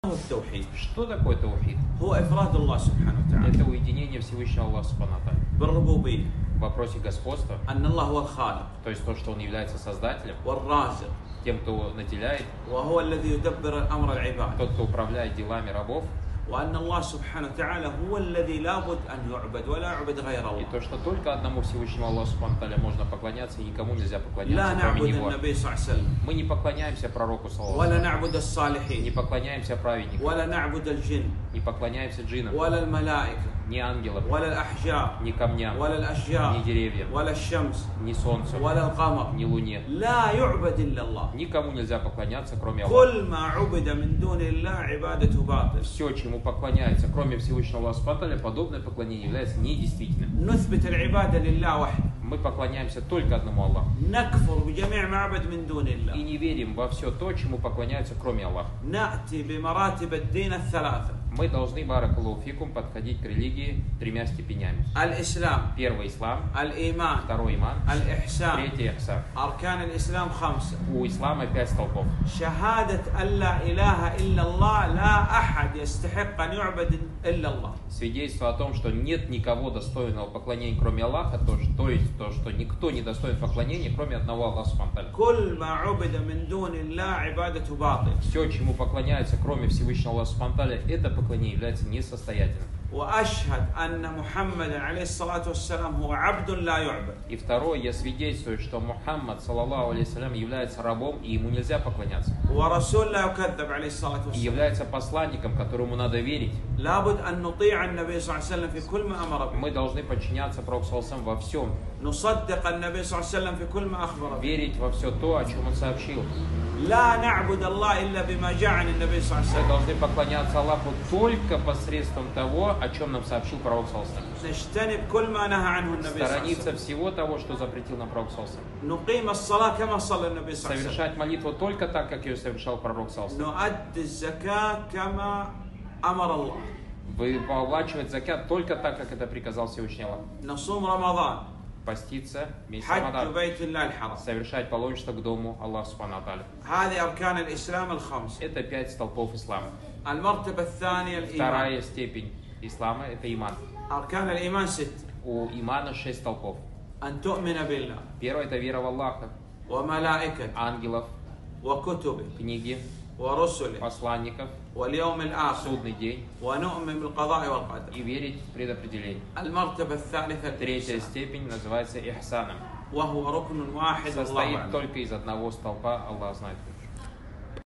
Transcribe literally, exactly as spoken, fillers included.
التوحيد. Что такое таухид? هو إفراد الله سبحانه وتعالى Это уединение Всевышнего Аллаха Субхану ва Тааля. بالربوبية. В вопросе господства, أن الله هو الخالق то есть то, что Он является создателем, والرازق тем, кто наделяет, وهو الذي يدبر الأمر العباد، тот, кто управляет делами рабов, وأن الله سبحانه وتعالى هو الذي لابد أن يعبد ولا يعبد غير и الله. то, что только одному Всевышнему Аллаху Субхану ва Тааля можно поклоняться, и никому нельзя لا поклоняться, кроме نعبد Него. النبي صلى الله عليه وسلم Мы не поклоняемся пророку, саллаллаху ولا алейхи نعبد ва саллям, не الصالحين поклоняемся праведникам, ولا نعبد الجن не поклоняемся джинам, ولا الملائكة ни ангелам, ولا الأحجار ни камням, ولا ни الأشجار деревьям, ولا الشمس ни солнцу, ولا القمر. ни луне. لا يعبد إلا الله. Никому нельзя поклоняться, кроме Аллаха. كل ما عبد من دون الله عبادته باطل. Все, чему поклоняется, кроме Всевышнего Аллаха Субхану ва Тааля, подобное поклонение является недействительным. نثبت العبادة لله وحده، Мы поклоняемся только одному Аллаху. نكفر بجميع ما عبد من دون И الله، не верим во все то, чему поклоняются, кроме Аллаха. نأتي بمراتب الدين الثلاثة: Мы должны, баракаллаху фикум, подходить к религии тремя степенями. الإسلام، Первый ислам, الإيمان، второй иман, الإحسان. третий ихсан. أركان الإسلام خمسة: У ислама пять столпов. شهادة أن لا إله إلا الله، لا أحد يستحق أن يعبد إلا الله. Свидетельство о том, что нет никого достойного поклонения, кроме Аллаха, то, что, то есть то, что никто не достоин поклонения, кроме одного Аллаха Субхану ва Тааля. كل ما عبد من دون الله عبادته باطل. Все, чему поклоняются, кроме Всевышнего Аллаха Субхану ва Тааля, это поклонение является несостоятельным. وأشهد أن محمدا عليه الصلاة والسلام هو عبد لا يعبد. И второе, я свидетельствую, что Мухаммад, саллаллаху алейхи салям, является рабом, и ему нельзя поклоняться. ورسول لا يكذب عليه الصلاة И والسلام. является посланником, которому надо верить. لابد أن نطيع النبي صلى الله عليه وسلم في كل ما أمر به. Мы должны подчиняться Пророку саллаллаху алейхи ва саллям во всем. نصدق النبي صلى الله عليه وسلم في كل ما أخبر به. Верить во все то, о чем он сообщил. لا نعبد الله إلا بما جاء عن النبي صلى الله عليه Мы وسلم. должны поклоняться Аллаху только посредством того, о чем нам сообщил Пророк саллаллаху алейхи ва саллям. نجتنب كل ما نهى عنه النبي صلى الله عليه Сторониться وسلم. всего того, что запретил нам Пророк саллаллаху алейхи ва саллям. نقيم الصلاة كما صلى النبي صلى الله عليه وسلم. Совершать молитву только так, как ее совершал Пророк саллаллаху алейхи ва саллям. نؤدي الزكاة كما أمر الله. Выплачивать закят только так, как это приказал Всевышний Аллах. نصوم رمضان. Поститься, месяц حج Рамадан. بيت الله الحرام. Совершать паломничество к дому Аллаха Субхану ва Тааля. هذه أركان الإسلام الخمس. Это пять столпов ислама. المرتبة الثانية الإيمان. Вторая степень ислама – это иман. أركان الإيمان ست: У имана шесть столпов. أن تؤمن بالله Первое – это вера в Аллаха, وملائكته ангелов, وكتبه книги, ورسله посланников, واليوم الآخر судный день ونؤمن بالقضاء والقدر. и верить в предопределение. المرتبة الثالثة Третья الإحسان، степень называется ихсаном. وهو ركن واحد الله Состоит أعلم. только из одного столпа, Аллах знает.